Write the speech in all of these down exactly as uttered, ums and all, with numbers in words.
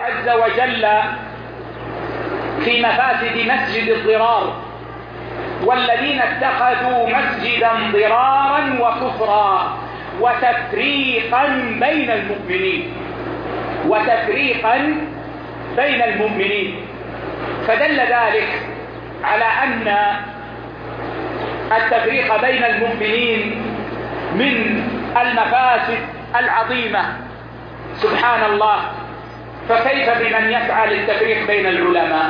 عز وجل في مفاسد مسجد الضرار: والذين اتخذوا مسجدا ضرارا وكفرا وتفريقا بين المؤمنين وتفريقا بين المؤمنين. فدل ذلك على أن التفريق بين المؤمنين من المفاسد العظيمة. سبحان الله، فكيف بمن يسعى للتفريق بين العلماء؟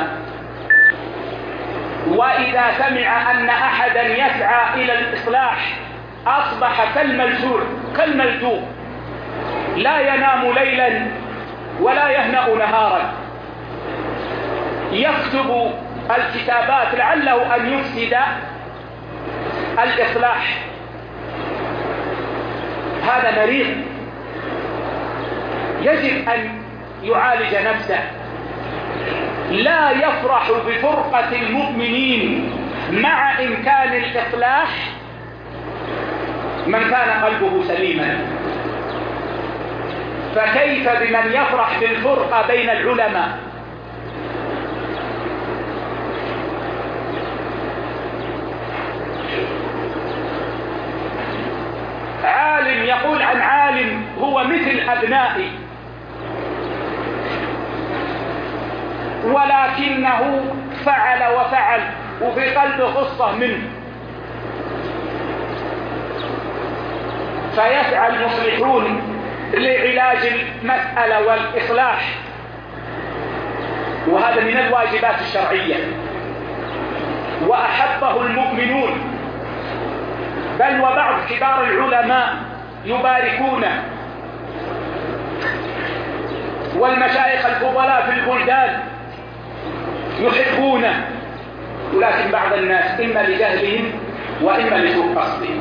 وإذا سمع أن أحدا يسعى إلى الإصلاح أصبح كالملجوع كالملجوع، لا ينام ليلا ولا يهنأ نهارا، يكتب الكتابات لعله أن يفسد الإصلاح. هذا مريض، يجب أن يعالج نفسه. لا يفرح بفرقة المؤمنين مع إمكان الإصلاح من كان قلبه سليما، فكيف بمن يفرح بالفرقة بين العلماء؟ عالم يقول عن عالم هو مثل أبنائي، ولكنه فعل وفعل وفي قلبه غصة منه، فيسعى المصلحون لعلاج المسألة والإصلاح، وهذا من الواجبات الشرعية، وأحبه المؤمنون، بل وبعض كبار العلماء يباركونه، والمشايخ الفضلاء في البلدان يحبونه، ولكن بعض الناس إما لجهلهم وإما لسوء قصدهم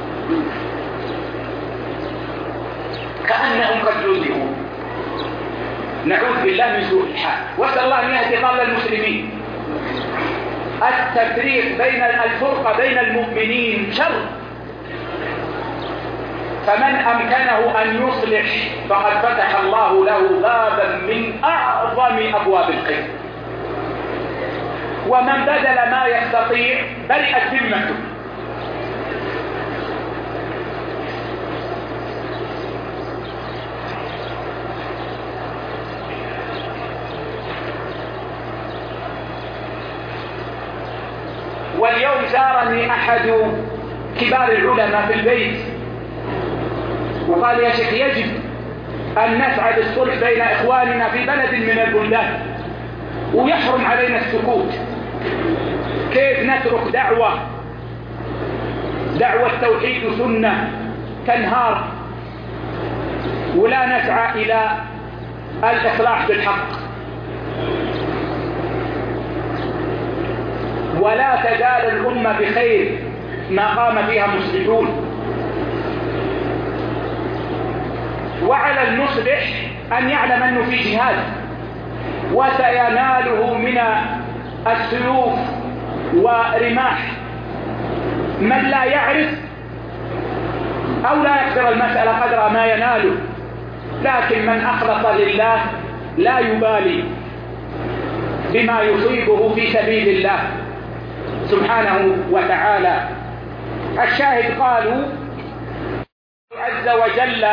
كأنهم قد جذبوا. نعوذ بالله من سوء الحال، واسأل الله أن يهدي ضال المسلمين. التفريق بين الفرقة بين المؤمنين شر، فمن أمكنه أن يصلح فقد فتح الله له بابا من أعظم أبواب الخير، ومن بذل ما يستطيع برئت ذمته. واليوم زارني أحد كبار العلماء في البيت وقال: يا شيخ، يجب أن نسعى للصلح بين إخواننا في بلد من البلدان، ويحرم علينا السكوت. كيف نترك دعوة دعوة توحيد سنة تنهار ولا نسعى إلى الإصلاح بالحق؟ ولا تزال الأمة بخير ما قام فيها مصلحون، وعلى المصلح أن يعلم أنه في جهاد وسيناله من السيوف ورماح. من لا يعرف أو لا يقدر المسألة قدر ما يناله، لكن من أخلص لله لا يبالي بما يصيبه في سبيل الله سبحانه وتعالى. الشاهد قالوا عز وجل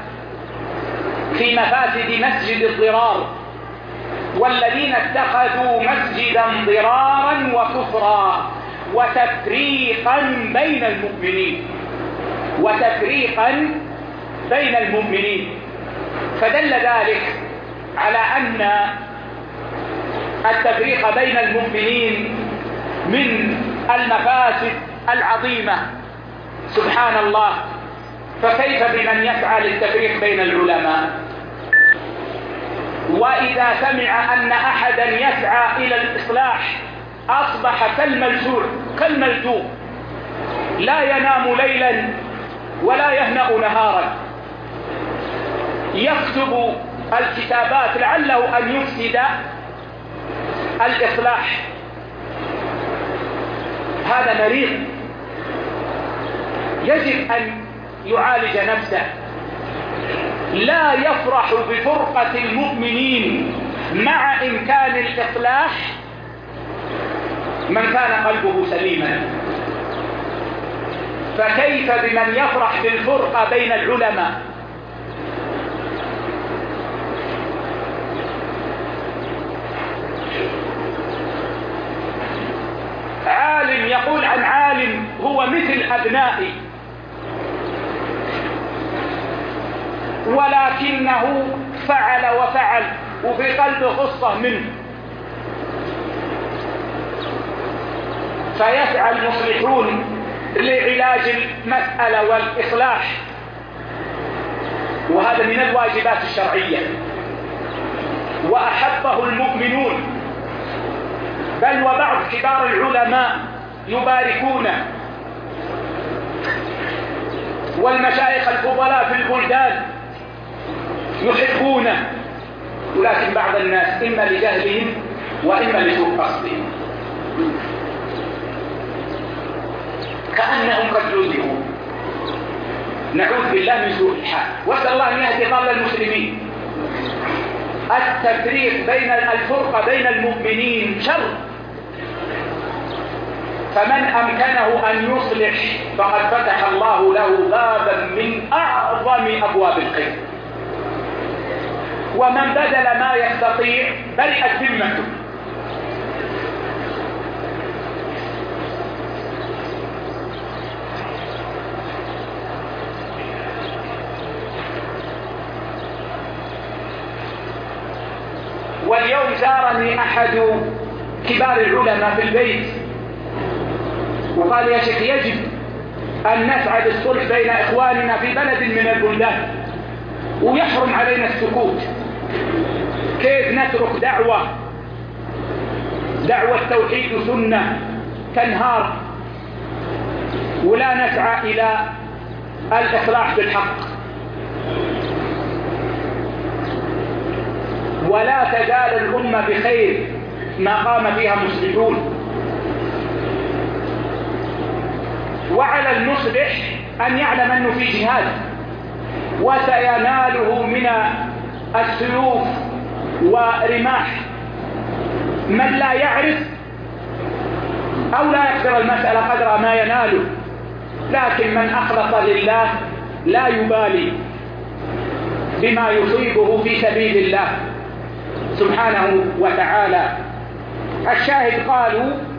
في مفاسد مسجد الضرار: والذين اتخذوا مسجدا ضرارا وكفرا وتفريقا بين المؤمنين وتفريقا بين المؤمنين. فدل ذلك على أن التفريق بين المؤمنين من المفاسد العظيمة. سبحان الله، فكيف بمن يسعى للتفريق بين العلماء؟ وإذا سمع أن أحدا يسعى إلى الإصلاح أصبح كالملجوع كالملجوع، لا ينام ليلا ولا يهنأ نهارا، يكتب الكتابات لعله أن يفسد الإصلاح. هذا مريض، يجب أن يعالج نفسه. لا يفرح بفرقة المؤمنين مع إمكان الإصلاح من كان قلبه سليما. فكيف بمن يفرح بالفرقة بين العلماء؟ عالم يقول عن عالم هو مثل أبنائي، ولكنه فعل وفعل وفي قلبه غصة منه، فيسعى المصلحون لعلاج المسألة والإصلاح، وهذا من الواجبات الشرعية، وأحبه المؤمنون، بل وبعض كبار العلماء يباركونه، والمشايخ الفضلاء في البلدان يحبونه، ولكن بعض الناس إما لجهلهم وإما لسوء قصدهم كأنهم قد جذبوا. نعوذ بالله من سوء الحال، واسأل الله أن يهدي ضال المسلمين. التفريق بين الفرقة بين المؤمنين شر، فمن أمكنه أن يصلح فقد فتح الله له بابا من أعظم أبواب الخير، ومن بذل ما يستطيع برئت ذمته. واليوم زارني أحد كبار العلماء في البيت وقال يا شيخ يجب أن نسعد الصلح بين إخواننا في بلد من البلدان، ويحرم علينا السكوت. كيف نترك دعوة دعوة توحيد سنة تنهار ولا نسعى إلى الإصلاح بالحق؟ ولا تزال الأمة بخير ما قام فيها مصلحون. وعلى المصلح أن يعلم أنه في جهاد وسيناله من السيوف ورماح من لا يعرف أو لا يقدر المسألة قدر ما يناله، لكن من أخلص لله لا يبالي بما يصيبه في سبيل الله سبحانه وتعالى. الشاهد قالوا